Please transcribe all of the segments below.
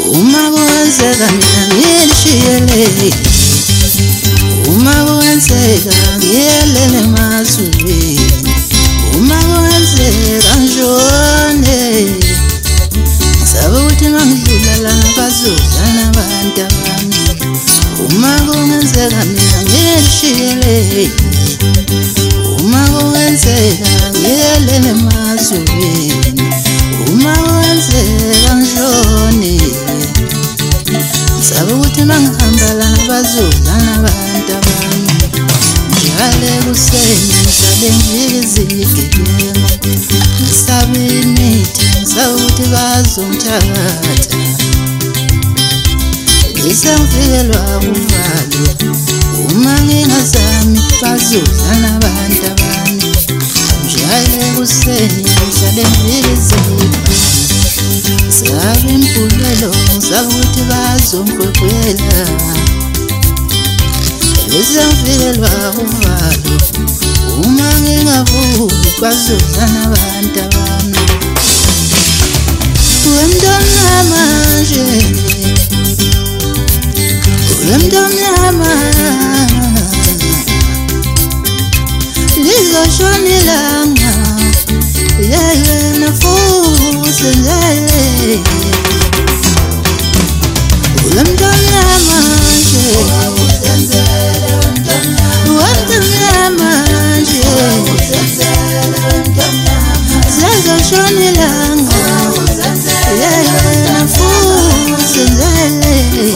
uma kwenzeka mina ngilishiyele, uma kwenzeka ngiyelele emazulwini, uma kwenzeka ngishone, ngisabe ukuthi mangidlula lana bazodla nabantu abami. Uma kwenzeka mina ngilishiyele, uma kwenzeka ngiyelele emazulwini, uma kwenzeka ngishone, ngisabe ukuthi mangihamba lana bazodla nabantu abami. Njalo ekuseni ngisabe ngizigegema, ngisabe imithi, ngisabe ukuthi bazongithatha, ngisangifikelwa uvalo, uma ngingazami bazodla nabantu abami. Njalo ekuseni ngihlale ngizigegema, ngisabe impulelo, ngisabe ukuthi bazongigwegwela, ngisangifikelwa uvalo, uma ngingavuki bazodla nabantu abami. Wemntwana manje, wemntwana lizoshona ilanga, yena futhi nje. Wemntwana manje, wemntwana manje, lizoshona ilanga, yena futhi nje.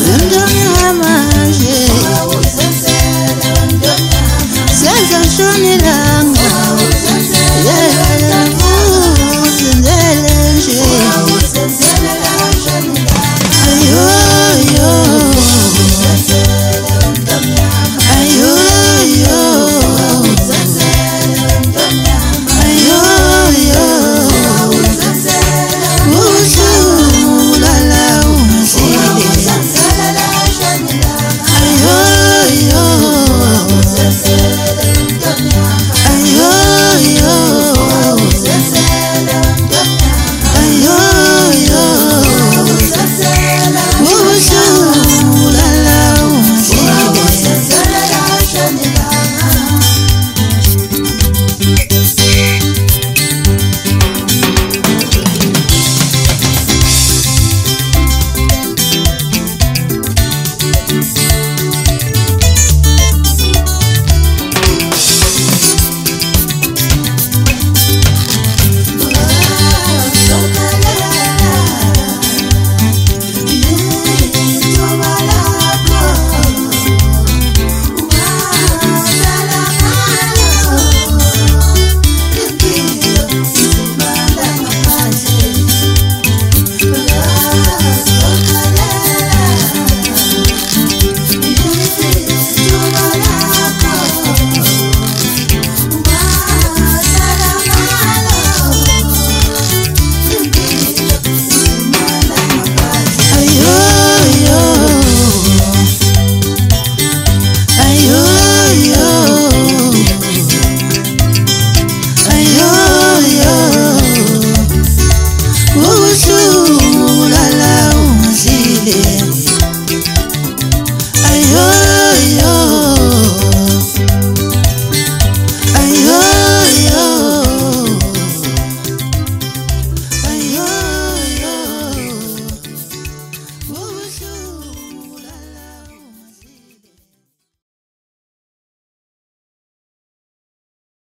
Wemntwana manje, lizoshona